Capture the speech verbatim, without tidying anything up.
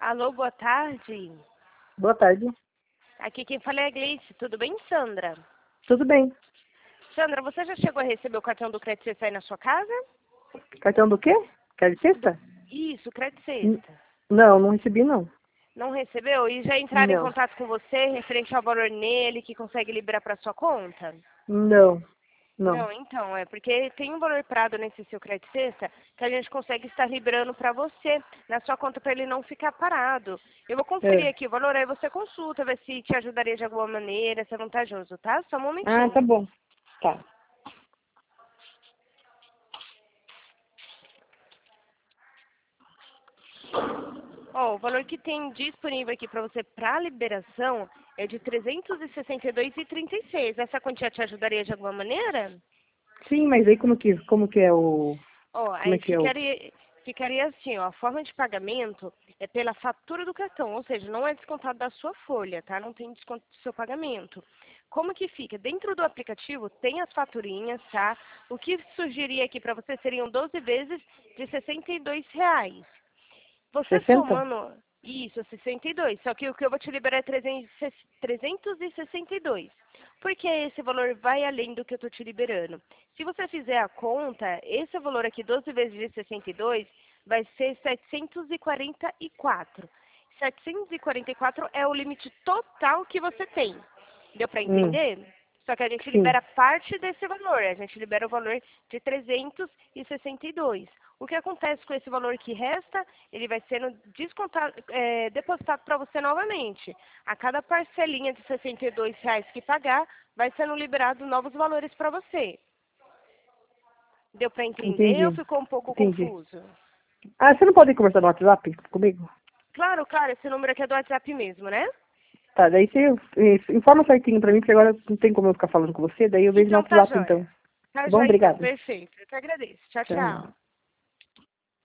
Alô, boa tarde. Boa tarde. Aqui quem fala é a Gleice. Tudo bem, Sandra? Tudo bem. Sandra, você já chegou a receber o cartão do Crédito Sexta aí na sua casa? Cartão do quê? Quer de sexta? Isso, Crédito N- Sexta. Não, não recebi não. Não recebeu? E já entraram em Não. contato com você referente ao valor nele que consegue liberar para sua conta? Não. Não. Não, então, é porque tem um valor parado nesse seu Crédito Sexta que a gente consegue estar liberando para você, na sua conta, para ele não ficar parado. Eu vou conferir É. aqui o valor, aí você consulta, ver se te ajudaria de alguma maneira, se é vantajoso, tá? Só um Ah, tá momentinho. bom. Tá. Ó, o valor que tem disponível aqui para você para liberação é de trezentos e sessenta e dois reais e trinta e seis. Essa quantia te ajudaria de alguma maneira? Sim, mas aí como que, como que é o... Ó, Como é aí que é o... ficaria, ficaria assim, ó, a forma de pagamento é pela fatura do cartão, ou seja, não é descontado da sua folha, tá? Não tem desconto do seu pagamento. Como que fica? Dentro do aplicativo tem as faturinhas, tá? O que surgiria aqui para você seriam doze vezes de sessenta e dois reais. Você sessenta? somando isso, sessenta e dois, só que o que eu vou te liberar é trezentos e sessenta e dois. Porque esse valor vai além do que eu estou te liberando. Se você fizer a conta, esse valor aqui, doze vezes de sessenta e dois, vai ser setecentos e quarenta e quatro. setecentos e quarenta e quatro é o limite total que você tem. Deu para Hum, entender? Só que a gente sim. libera parte desse valor. A gente libera o valor de trezentos e sessenta e dois. O que acontece com esse valor que resta, ele vai sendo descontado, é, depositado para você novamente. A cada parcelinha de sessenta e dois reais que pagar, vai sendo liberado novos valores para você. Deu para entender ou Entendi. ficou um pouco Entendi. confuso? Ah, você não pode conversar no WhatsApp comigo? Claro, claro, esse número aqui é do WhatsApp mesmo, né? Tá, daí você eh, informa certinho pra mim, porque agora não tem como eu ficar falando com você, daí eu vejo no Então tá WhatsApp então. joia. Tá Tá bom? joia então, Obrigada. perfeito. Eu que agradeço. Tchau, Tchau. tchau.